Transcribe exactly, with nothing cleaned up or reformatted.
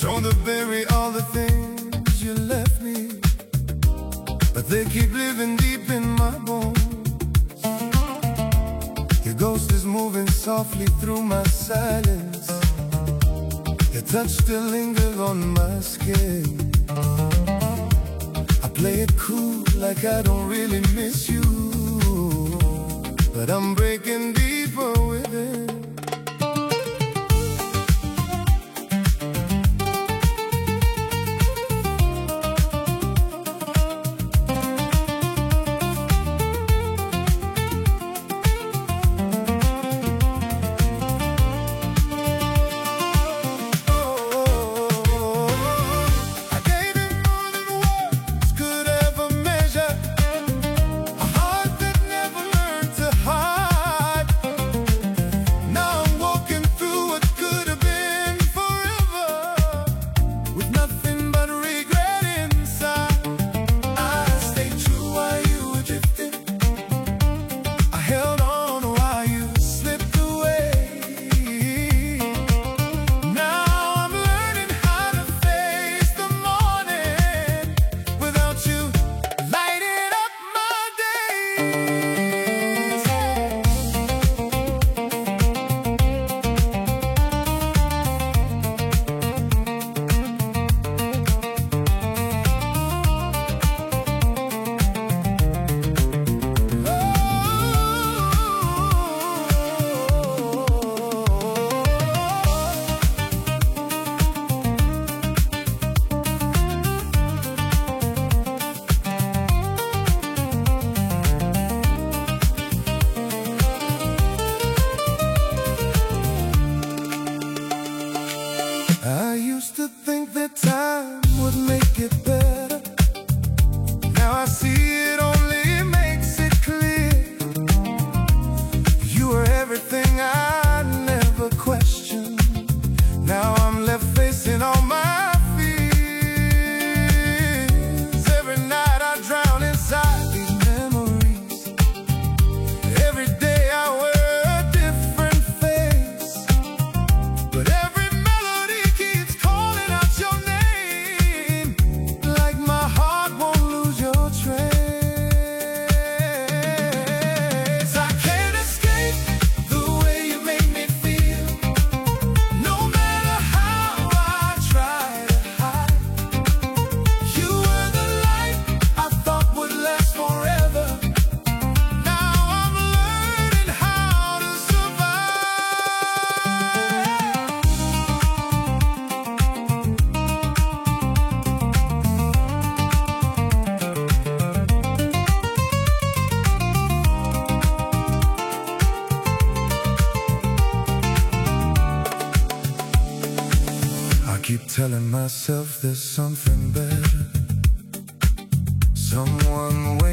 Trying to bury all the things you left me, but they keep living deep in my bones. Your ghost is moving softly through my silence. Your touch still lingers on my skin. I play it cool like I don't really miss you, but I'm breaking deeper within. I used to think that time would make it better. Now I see it only makes it clear. You were everything I never questioned. Now I'm left facing all my fears. Every night I drown inside these memories. Every day I wear a different face, but every I keep telling myself there's something better, someone